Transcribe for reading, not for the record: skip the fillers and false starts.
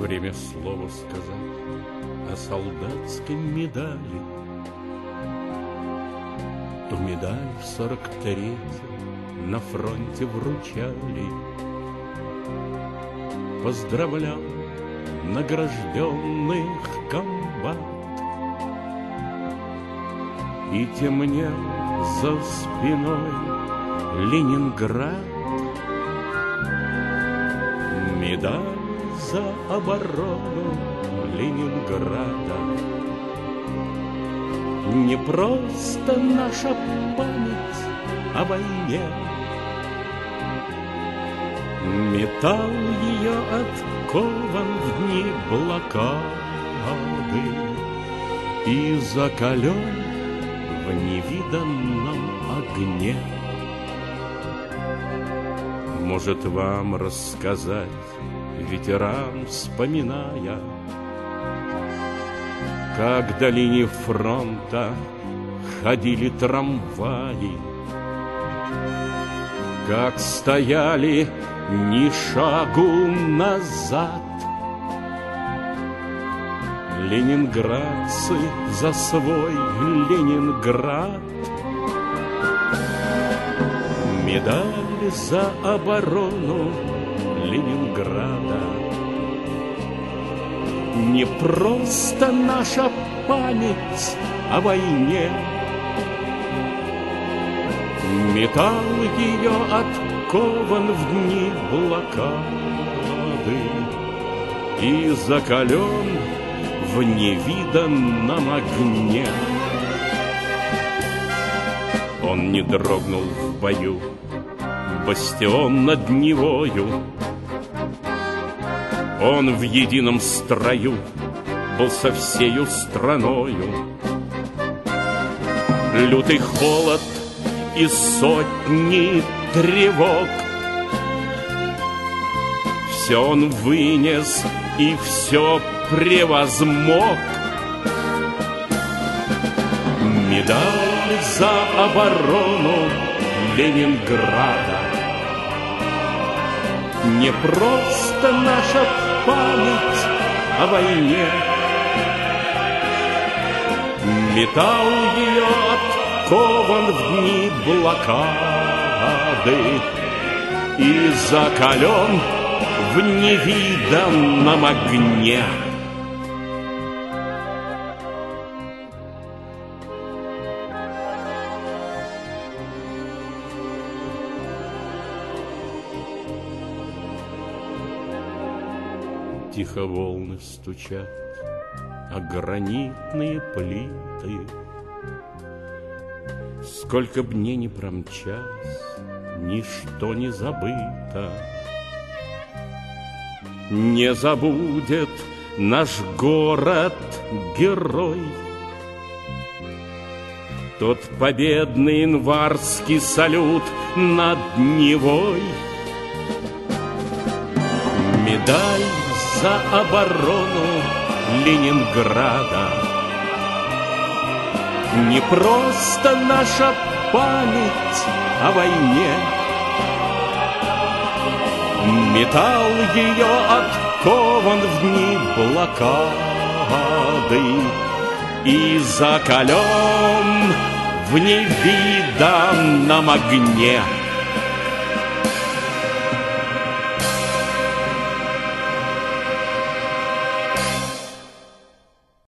время слово сказать о солдатской медали. Ту медаль в 43-м на фронте вручали. Поздравлял награжденных комбат. И темнел за спиной Ленинград. Медаль за оборону Ленинграда. Не просто наша память о войне. Металл ее откован в дни блокады и закален в невиданном огне. Может вам рассказать ветеран, вспоминая, как до линии фронта ходили трамваи, как стояли ни шагу назад ленинградцы за свой Ленинград. Медаль за оборону Ленинграда. Не просто наша память о войне. Металл ее откован в дни блокады и закален в невиданном огне. Он не дрогнул в бою, бастион над Невою. Он в едином строю был со всею страною. Лютый холод и сотни тревог все он вынес и все превозмог. Медаль за оборону Ленинграда. Не просто наша память о войне. Металл ее откован в дни блокады и закален в невиданном огне. Тихо волны стучат о гранитные плиты. Сколько б дней не промчалось, ничто не забыто. Не забудет наш город герой тот победный январский салют над Невой. Медаль за оборону Ленинграда. Не просто наша память о войне. Металл ее откован в дни блокады и закален в невиданном огне.